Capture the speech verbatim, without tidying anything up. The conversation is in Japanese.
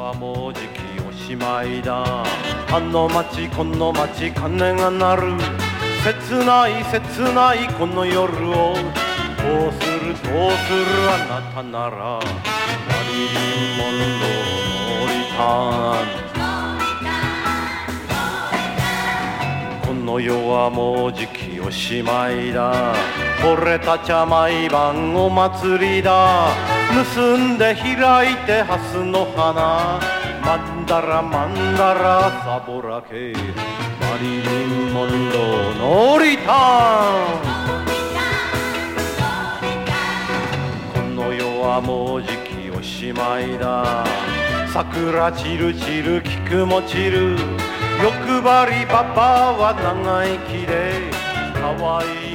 はもうじきおしまいだ。あの街この街鐘が鳴る。切ない切ないこの夜をどうするどうするあなたなら。マリリン・モンローのリターン。この世はもうじきおしまいだ。俺たちは毎晩お祭りだ。結んで開いてハスの花。マンダラマンダラサボラケ。マリリン・モンローのリターン。この世はもうじきおしまいだ。桜散る散る菊も散る。欲張りパパは長生きで可愛い